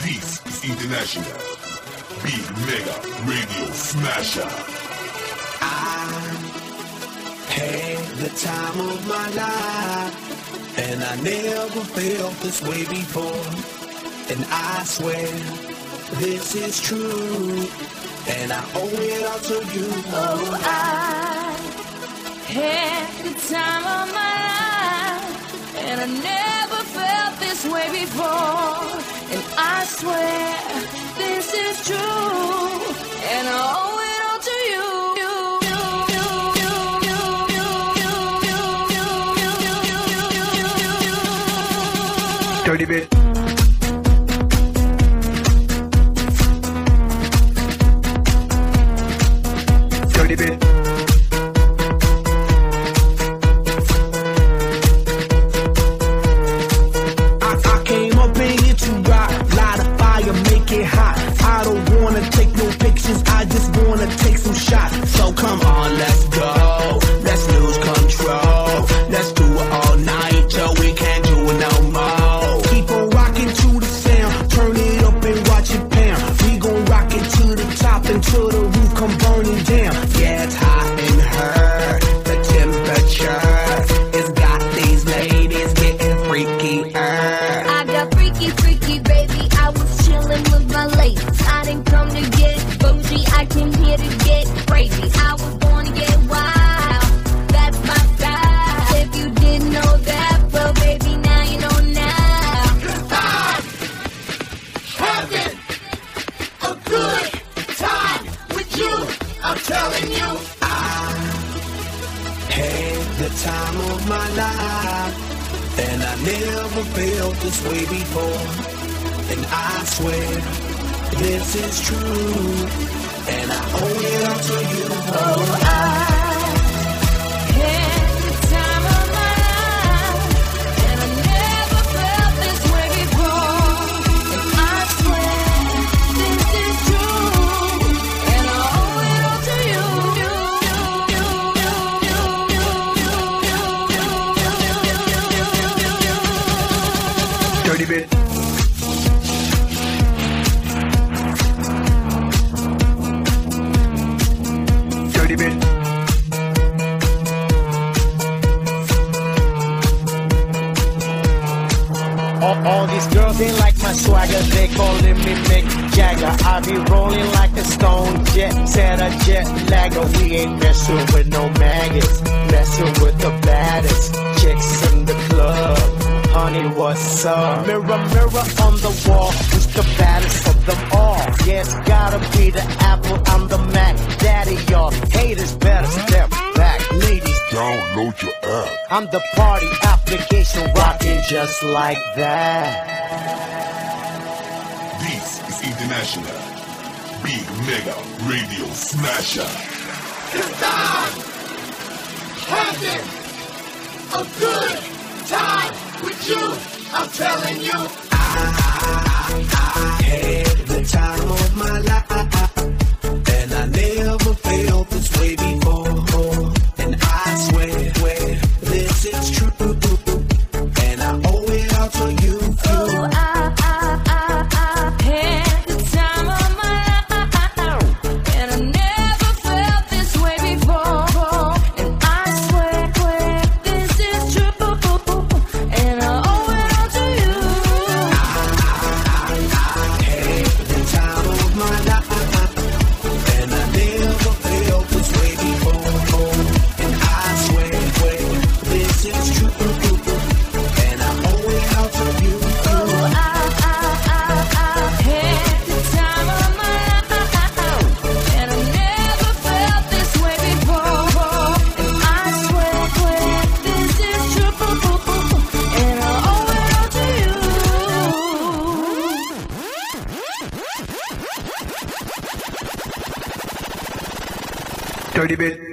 This is International Big Mega Radio Smasher. I had the time of my life, and I never felt this way before. And I swear this is true, and I owe it all to you. Oh, I had the time of my life, and I never felt this way before. And I swear this is true, and I owe it all to you. Dirty bit. Dirty bit. I came up in here to rock, light a fire, make it hot. I don't wanna take no pictures, I just wanna take some shots. So come on, let's go, let's lose control. Let's do it all night till we can't do it no more. Keep on rocking to the sound, turn it up and watch it pound. We gon' rock it to the top until the roof come burning down. Yeah, it's hot in her, the temperature has got these ladies getting freakier. I got freaky, freaky, baby. I was chillin' with my ladies. I didn't come to get bougie, I came here to get crazy. I was born to get wild, that's my style. If you didn't know that, well, baby, now you know now. I'm having a good time with you. I'm telling you. I had the time of my life, and I never felt this way before. And I swear this is true, and I owe it all to you. Oh, I had the time of my life, and I never felt this way before. And I swear this is true, and I owe it all to you. Dirty bit. Dirty bit. All these girls ain't like my swagger, they calling me Mick Jagger. I be rolling like a stone jet, set a jet lagger. We ain't messing with no maggots, messing with the baddest chicks in the club. Honey, what's up? Mirror, mirror on the wall, who's the baddest of them all? Yeah, it's gotta be the Apple, I'm the Mac. Daddy, y'all haters better step back. Ladies, Download your app. I'm the party application rocking just like that. This is International Big Mega Radio Smasher. I'm having a good time with you. I'm telling you. I had the time of my life, and I never felt this way before. And I swear this is true, and I owe it all to you. Oh, I had the time of my life, and I never felt this way before. And I swear this is true, and I owe it all to you. Had the time of my life, and I never felt this way before. And I swear this is true, and I owe it all to you. Oh, I had the time of my life, and I never felt this way before. And I swear this is true, and I owe it all to you. Dirty bit.